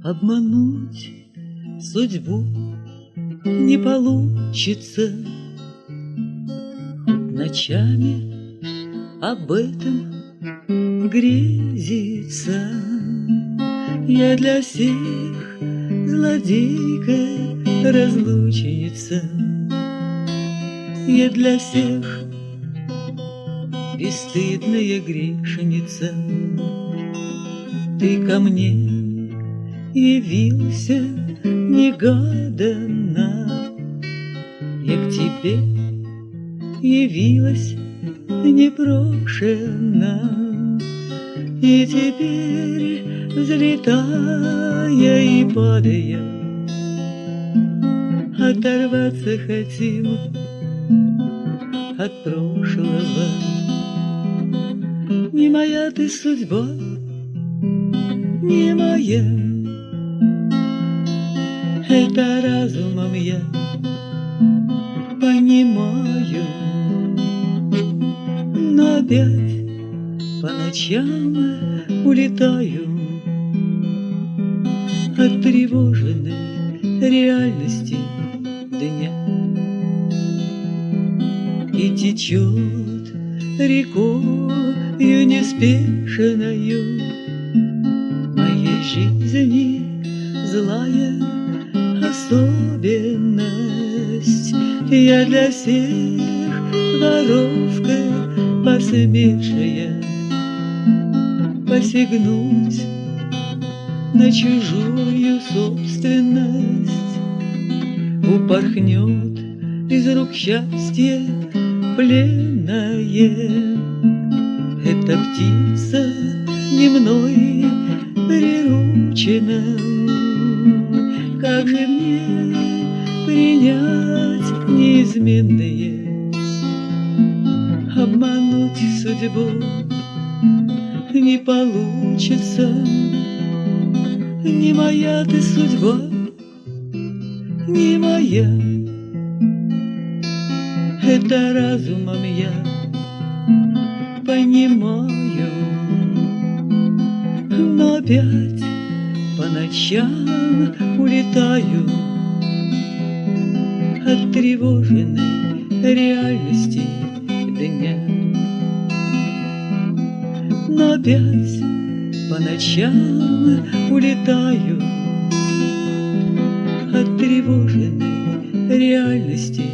Обмануть судьбу не получится. Ночами об этом грезится. Я для всех злодейка-разлучница. Я для всех бесстыдная грешница. Ты ко мне явился негаданно, я к тебе явилась непрошенно. И теперь, взлетая и падая, оторваться хотим от прошлого. Не моя ты судьба, не моя. Это разумом я понимаю, но опять по ночам улетаю от тревоженной реальности дня. И течет рекою неспешною моей жизни злая особенность. Я для всех воровка посмевшая посягнуть на чужую собственность. Упорхнет из рук счастье пленное. Эта птица не мной приручена. Как же мне принять неизменное? Обмануть судьбу не получится. Не моя ты судьба, не моя. Это разумом я понимаю, но опять по ночам улетаю от тревоженной реальности дня. Но опять по ночам улетаю от тревоженной реальности